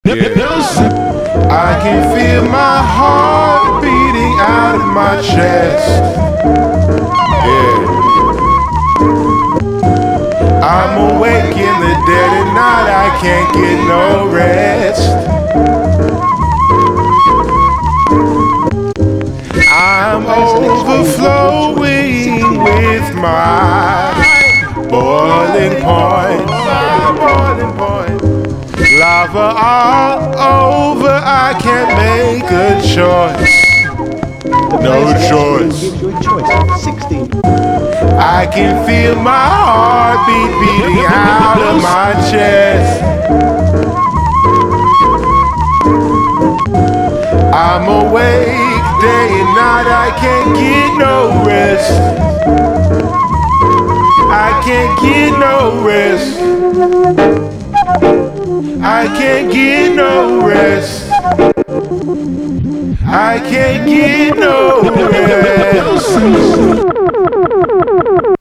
I can feel my heart beating out of my chest. Yeah. I'm awake in the dead of night, I can't get no rest. I'm overflowing with my boiling point. Lava all over, I can't make a choice. No choice. I can feel my heartbeat beating out of my chest. I'm awake day and night, I can't get no rest. I can't get no rest. I can't get no rest. I can't get no rest.